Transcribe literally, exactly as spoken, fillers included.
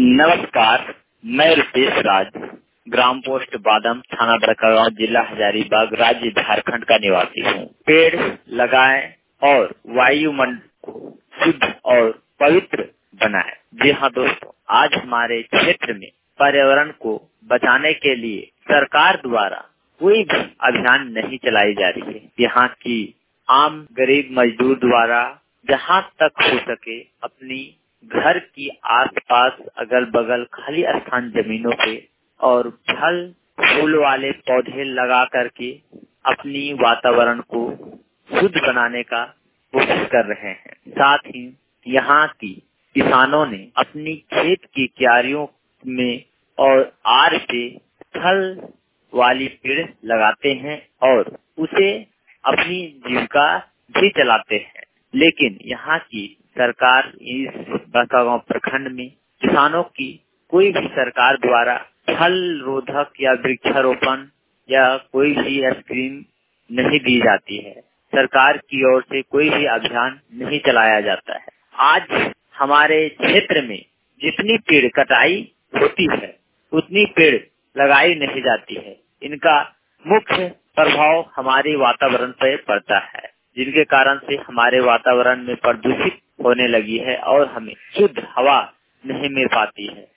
नमस्कार, मैं रुपेश राज, ग्राम पोस्ट बादम, थाना बड़कागांव, जिला हजारीबाग, राज्य झारखंड का निवासी हूँ। पेड़ लगाएं और वायुमंडल को शुद्ध और पवित्र बनाएं। जी हाँ दोस्तों, आज हमारे क्षेत्र में पर्यावरण को बचाने के लिए सरकार द्वारा कोई भी अभियान नहीं चलाई जा रही है। यहाँ की आम गरीब मजदूर द्वारा जहाँ तक हो सके अपनी घर की आसपास अगल बगल खाली स्थान जमीनों पे और फल फूल वाले पौधे लगा करके अपनी वातावरण को शुद्ध बनाने का कोशिश कर रहे हैं। साथ ही यहाँ की किसानों ने अपनी खेत की क्यारियों में और आर पे फल वाली पेड़ लगाते हैं और उसे अपनी जीविका भी चलाते हैं। लेकिन यहाँ की सरकार इस बड़कागांव प्रखंड में किसानों की कोई भी सरकार द्वारा फल रोधक या वृक्षारोपण या कोई भी स्कीम नहीं दी जाती है। सरकार की ओर से कोई भी अभियान नहीं चलाया जाता है। आज हमारे क्षेत्र में जितनी पेड़ कटाई होती है उतनी पेड़ लगाई नहीं जाती है। इनका मुख्य प्रभाव हमारे वातावरण पर पड़ता है, जिनके कारण से हमारे वातावरण में प्रदूषित होने लगी है और हमें शुद्ध हवा नहीं मिल पाती है।